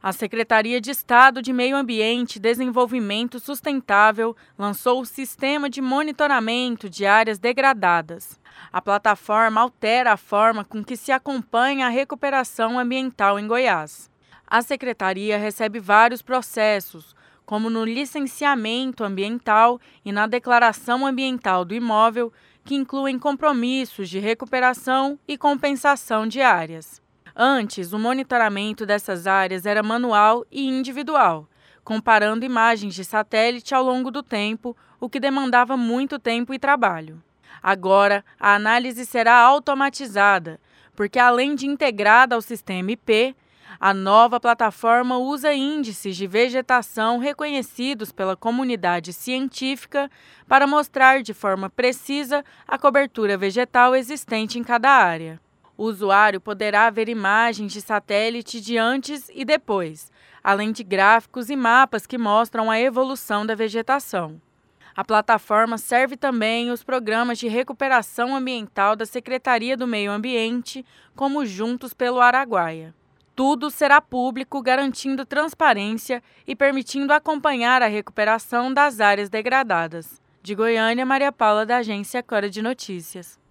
A Secretaria de Estado de Meio Ambiente e Desenvolvimento Sustentável lançou o Sistema de Monitoramento de Áreas Degradadas. A plataforma altera a forma com que se acompanha a recuperação ambiental em Goiás. A Secretaria recebe vários processos, como no licenciamento ambiental e na declaração ambiental do imóvel, que incluem compromissos de recuperação e compensação de áreas. Antes, o monitoramento dessas áreas era manual e individual, comparando imagens de satélite ao longo do tempo, o que demandava muito tempo e trabalho. Agora, a análise será automatizada, porque além de integrada ao sistema IP, a nova plataforma usa índices de vegetação reconhecidos pela comunidade científica para mostrar de forma precisa a cobertura vegetal existente em cada área. O usuário poderá ver imagens de satélite de antes e depois, além de gráficos e mapas que mostram a evolução da vegetação. A plataforma serve também os programas de recuperação ambiental da Secretaria do Meio Ambiente, como Juntos pelo Araguaia. Tudo será público, garantindo transparência e permitindo acompanhar a recuperação das áreas degradadas. De Goiânia, Maria Paula, da agência Cora de Notícias.